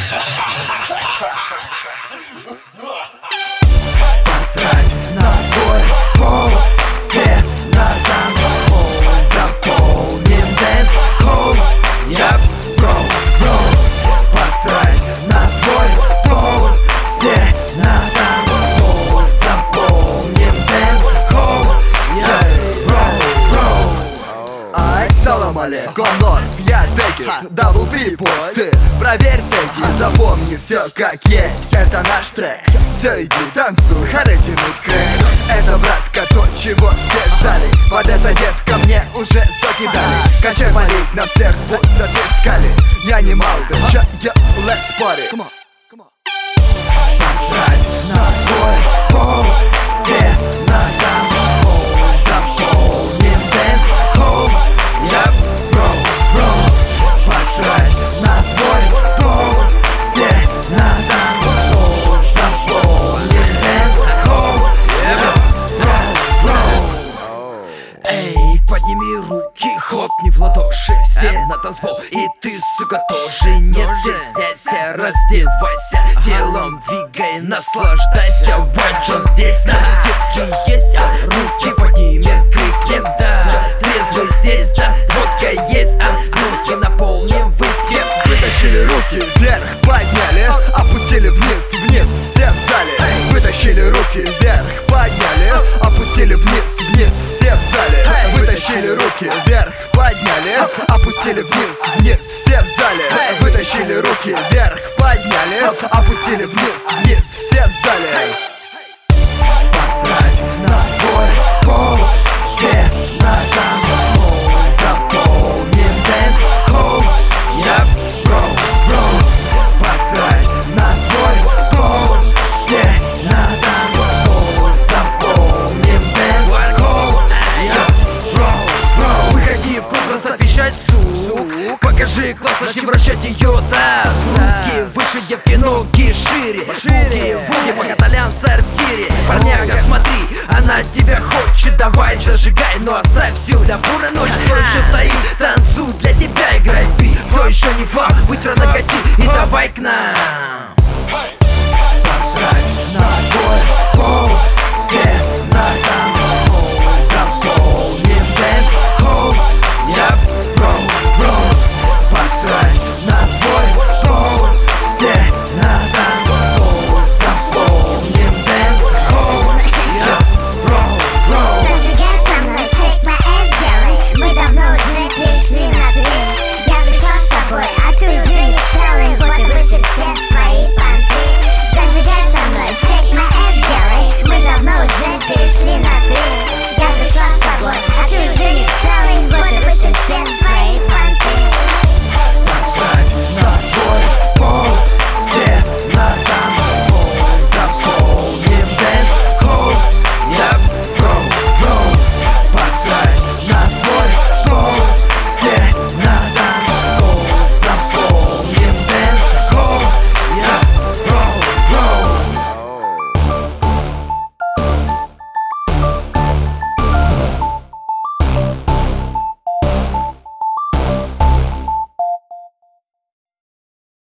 Посрать на твой пол, все на танцпол, заполним дэнс-холл. Я бро. Посрать на твой пол, все на танцпол, заполним дэнс-холл. Я бро. Ай, салам алейкум, ноль, я декет, дабл бипой. Ты проверь теги, запомни все как есть. Это наш трек, все иди танцуй, харитинный крэк. Это, братка, то, чего все ждали. Вот это, детка, мне уже соки дали. Кончай молить на всех, будто ты скали. Я не мал, да чё, let's party. Посрать на твой пол, все на танцпол, заполним дэнс-холл. Я бро. Посрать на твой пол, все на танцпол, заполним дэнс-холл. Я бро. Эй, подними руки, хлопни в ладоши, все на танцпол. И ты, сука, тоже не стесняйся, раздевайся, телом двигай, наслаждайся. Вот что здесь на девки есть, а руки поднимем, крикнем, да. Трезвый здесь, да, водка есть, а руки наполним, выпьем. Вытащили руки вверх, подняли, опустили вниз, все в зале. Вытащили руки вверх, подняли, опустили вниз, все в зале. Вытащили руки вверх, подняли, опустили вниз, все в зале. Вытащили руки вверх, подняли, опустили вниз, все в зале. Посрать на твой пол, все на танцпол, заполним дэнс-холл. Я бро. Посрать на твой пол, все на танцпол, заполним дэнс-холл. Я бро. Выходи в класс, освещать сук. Покажи класс, начни вращать ее, да. Руки выше, девки, ноги шире. Буги, пока толян в сортире. Парняга, смотри, она тебя хочет. Давай, зажигай, но оставь сил для бурной ночи. Кто еще стоит, танцуй, для тебя играй бит. Кто еще не флаг, быстро накати и давай к нам. Посрать на